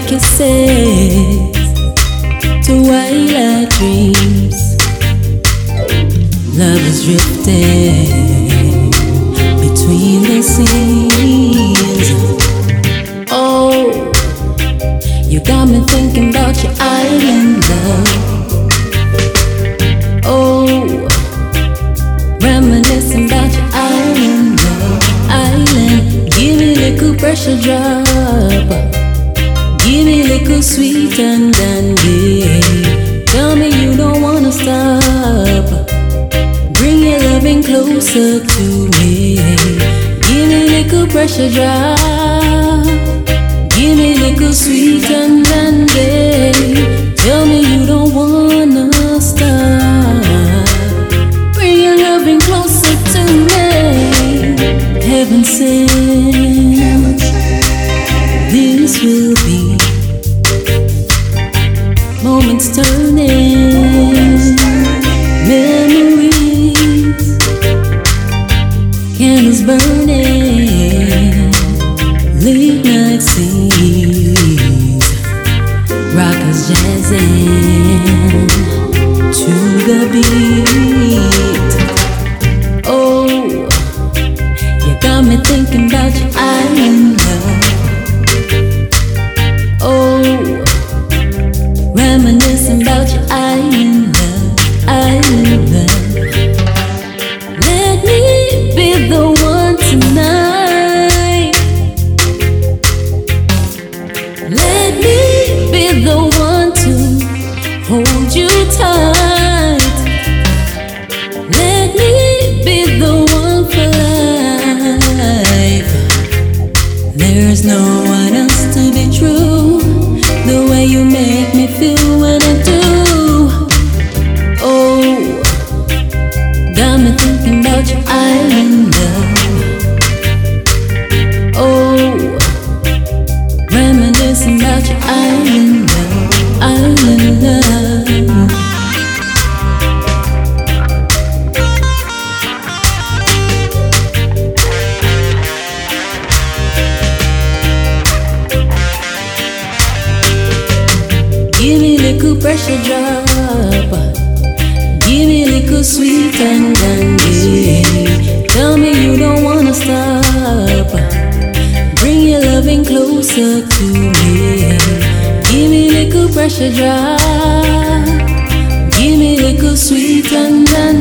kisses, twilight dreams. Love is drifting between the scenes. Oh, you got me thinking about your island love. Oh, reminiscing about your island love. Island, give me a little pressure drop. Give me a little sweet and dandy. Tell me you don't wanna stop. Bring your loving closer to me. Give me a little pressure drop. Give me a little sweet and dandy. Tell me you don't wanna stop. Bring your loving closer to me. Heaven sent, this will be moments turning, memories, candles burning, late night scenes, rockers jazzing to the beat. Oh, you got me thinking about your island love. Oh, reminiscing about your island love, island love. Let me be the one tonight. Let me be the one to hold you tight. Let me be the one for life. There's no one else to be true. The way you make me feel when I do. Oh, got me thinking about your island love. Oh, reminiscing about your island love, island love. Give me a little pressure drop. Give me a little sweet and dandy. Tell me you don't wanna stop. Bring your loving closer to me. Give me a little pressure drop. Give me a little sweet and dandy.